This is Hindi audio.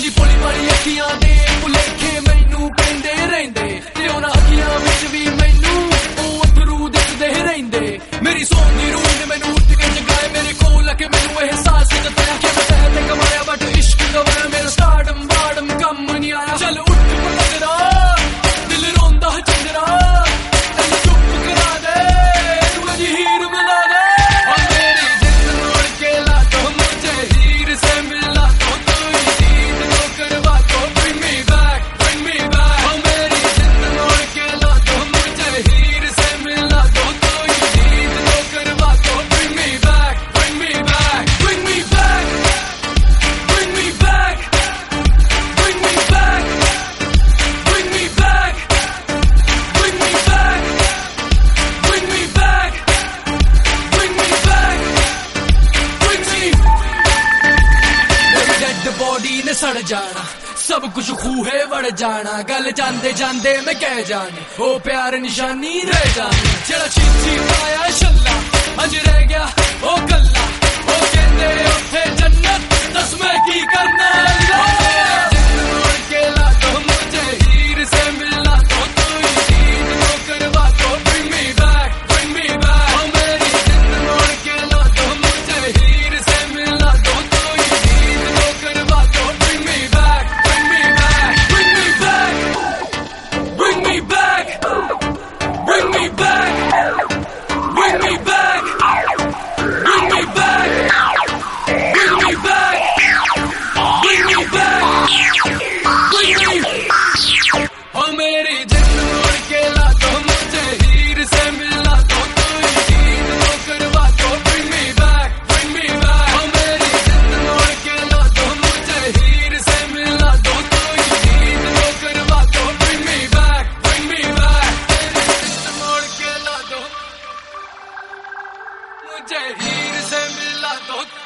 ਉਹਦੀ ਭੋਲੀ ਵਾਲੀ ਅੱਖੀਆਂ ਦੇ ਭੁਲੇਖੇ ਮੈਨੂੰ ਪੈਂਦੇ ਰਹਿੰਦੇ ਤੇ ਉਹਨਾਂ ਅੱਖੀਆਂ ਵਿੱਚ ਵੀ ਮੈਨੂੰ ਉਹ ਅਥਰੂ ਦਿਸਦੇ ਰਹਿੰਦੇ ਮੇਰੀ ਸੌਣ ਦੀ ਰੂਹ ਨੇ ਮੈਨੂੰ ਉੱਠ ਕੇ ਜਗਾਏ ਮੇਰੇ ਕੋਲ ਆ ਕੇ ਮੈਨੂੰ ਅਹਿਸਾਸ ਦਿੱਤਾ ਕਿ ਮੈਂ ਤਹਿ ਤੇ ਕਮਾਇਆ ਬਟ ਇਸ਼ਕ ਗਵਾਇਆ ਮੇਰਾ ਸਟਾਰਡਮ ਬਾਰਡਮ ਕੰਮ ਨਹੀਂ ਆਇਆ ਚੱਲ ਉੱਠ ਪਤੰਦਰਾ ਦਿਲ ਰੋਂਦਾ ਚੰਦਰਾ ਤੈਨੂੰ ਚੁੱਪ ਕਰਾ ਦੇ ਤੂੰ ਅਜੀ ਹੀਰ ਮਿਲਾ ਦੇ ਮੇਰੀ ਜਿੰਦ ਮੋੜ ਕੇ ਲਾ ਦੋ ਮੁਝੇ ਹੀਰ ਸੇ ਮਿਲਾ ਦੋ ਤੂੰ ਹੀਰ ਨੂੰ ਕਰਵਾ ਦੋ bring me back ਮੇਰੀ ਜਿੰਦ ਮੋੜ ਕੇ ਲਾ ਦੋ ਮੁਝੇ ਹੀਰ ਸੇ ਮਿਲਾ ਦੋ ਤੂੰ ਹੀਰ ਨੂੰ ਕਰਵਾ ਦੋ bring me back bring me back bring me back bring me back bring me back bring me back bring me back bring me back bring me back bring me ਮੇਰੀ ਡੈਡ ਬੋਡੀ ਨੇ ਸੜ ਜਾਣਾ सब कुछ खूहे वड़ जाना गल जांदे जांदे मैं कह जानी ओ प्यार निशानी रह जानी जेड़ा चीची पाया छल्ला अज रह गया ओ कल्ला ओ कहंदे उत्थे जन्नत दस मैं की करना जिंद मोड़ के ला दो मुझे हीर से मिला दो तू हीर को करवा दो bring me back ओ मेरी जिंद मोड़ के ला दो मुझे हीर से मिला दो तू हीर को करवा दो bring me back Bring me back, bring me back, bring me back, bring me back, bring me back, bring me back, bring me oh मेरी जिंद मोड़ के ला दो मुझे हीर से मिला दो तू हीर को करवा दो bring me back oh मेरी जिंद मोड़ के ला दो मुझे हीर से मिला दो तू हीर को करवा दो bring me back मोड़ के ला दो मुझे हीर से मिला दो